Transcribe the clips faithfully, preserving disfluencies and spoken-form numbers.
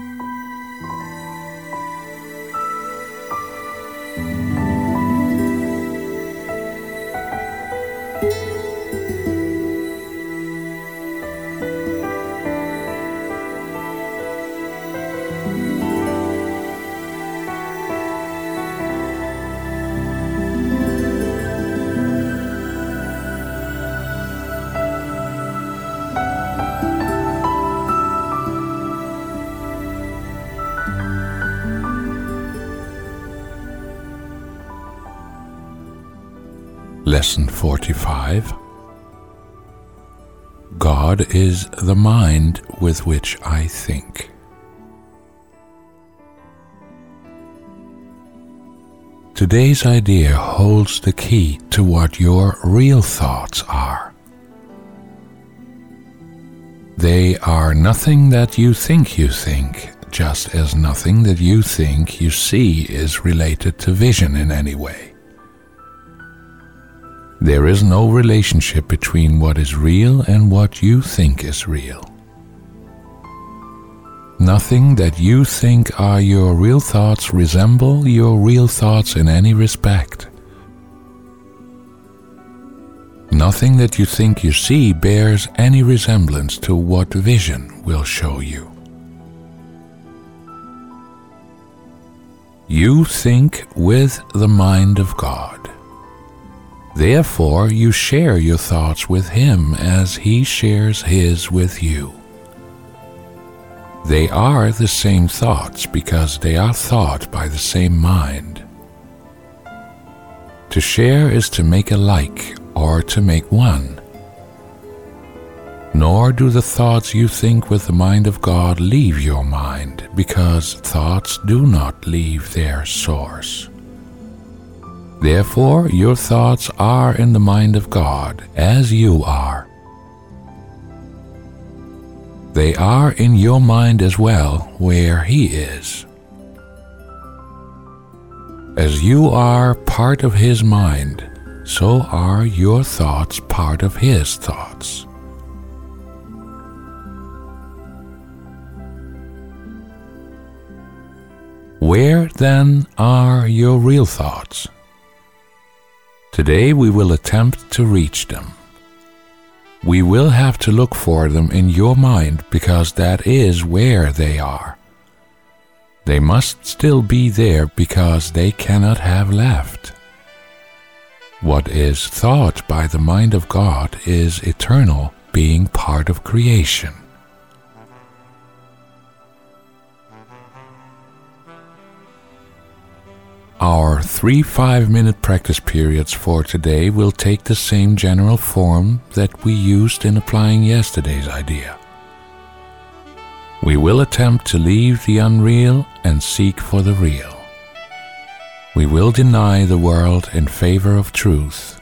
Lesson forty-five. God is the mind with which I think. Today's idea holds the key to what your real thoughts are. They are nothing that you think you think, just as nothing that you think you see is related to vision in any way. There is no relationship between what is real and what you think is real. Nothing that you think are your real thoughts resemble your real thoughts in any respect. Nothing that you think you see bears any resemblance to what vision will show you. You think with the mind of God. Therefore, you share your thoughts with Him as He shares His with you. They are the same thoughts because they are thought by the same mind. To share is to make alike or to make one. Nor do the thoughts you think with the mind of God leave your mind, because thoughts do not leave their source. Therefore, your thoughts are in the mind of God, as you are. They are in your mind as well, where He is. As you are part of His mind, so are your thoughts part of His thoughts. Where, then, are your real thoughts? Today we will attempt to reach them. We will have to look for them in your mind because that is where they are. They must still be there because they cannot have left. What is thought by the mind of God is eternal, being part of creation. Our three five-minute practice periods for today will take the same general form that we used in applying yesterday's idea. We will attempt to leave the unreal and seek for the real. We will deny the world in favor of truth.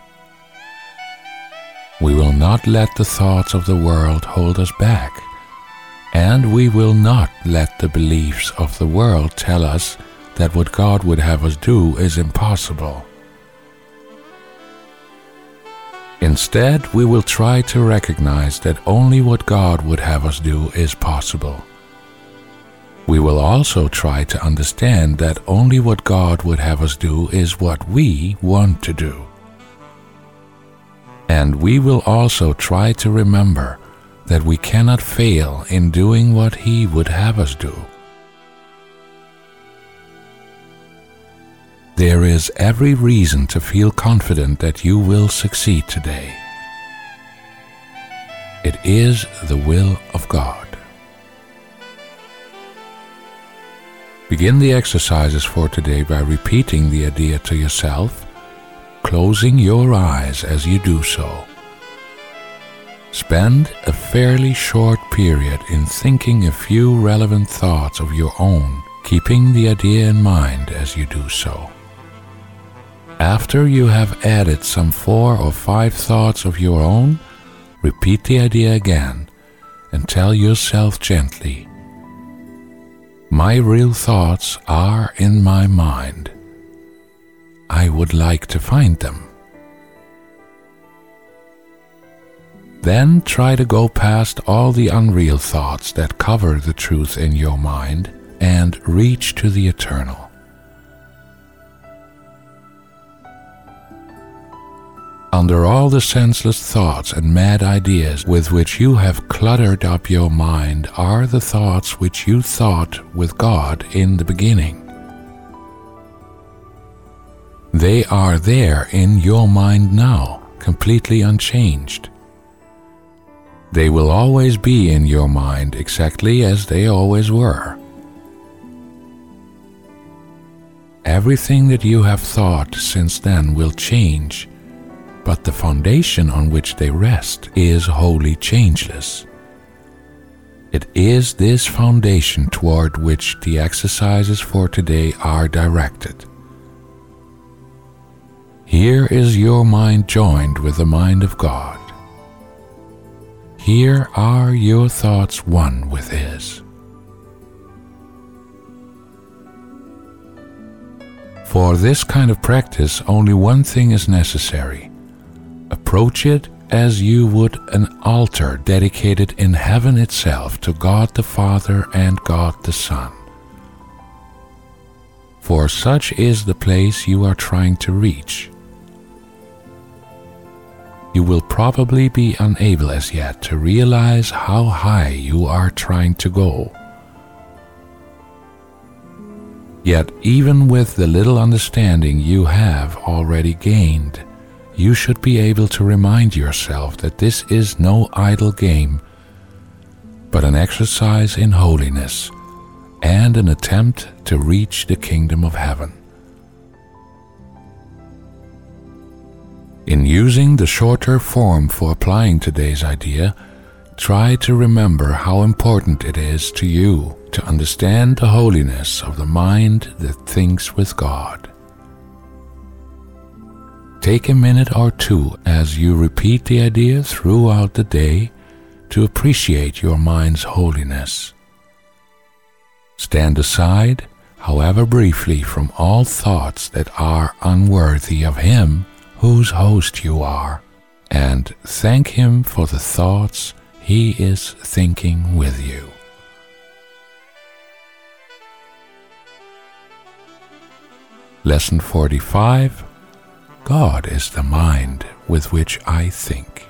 We will not let the thoughts of the world hold us back, and we will not let the beliefs of the world tell us that what God would have us do is impossible. Instead, we will try to recognize that only what God would have us do is possible. We will also try to understand that only what God would have us do is what we want to do. And we will also try to remember that we cannot fail in doing what He would have us do. There is every reason to feel confident that you will succeed today. It is the will of God. Begin the exercises for today by repeating the idea to yourself, closing your eyes as you do so. Spend a fairly short period in thinking a few relevant thoughts of your own, keeping the idea in mind as you do so. After you have added some four or five thoughts of your own, repeat the idea again and tell yourself gently, "My real thoughts are in my mind. I would like to find them." Then try to go past all the unreal thoughts that cover the truth in your mind and reach to the eternal. Under all the senseless thoughts and mad ideas with which you have cluttered up your mind are the thoughts which you thought with God in the beginning. They are there in your mind now, completely unchanged. They will always be in your mind exactly as they always were. Everything that you have thought since then will change, but the foundation on which they rest is wholly changeless. It is this foundation toward which the exercises for today are directed. Here is your mind joined with the mind of God. Here are your thoughts one with His. For this kind of practice, only one thing is necessary. Approach it as you would an altar dedicated in heaven itself to God the Father and God the Son. For such is the place you are trying to reach. You will probably be unable as yet to realize how high you are trying to go. Yet even with the little understanding you have already gained, you should be able to remind yourself that this is no idle game, but an exercise in holiness and an attempt to reach the kingdom of heaven. In using the shorter form for applying today's idea, try to remember how important it is to you to understand the holiness of the mind that thinks with God. Take a minute or two as you repeat the idea throughout the day to appreciate your mind's holiness. Stand aside, however briefly, from all thoughts that are unworthy of Him whose host you are, and thank Him for the thoughts He is thinking with you. Lesson forty-five. God is the mind with which I think.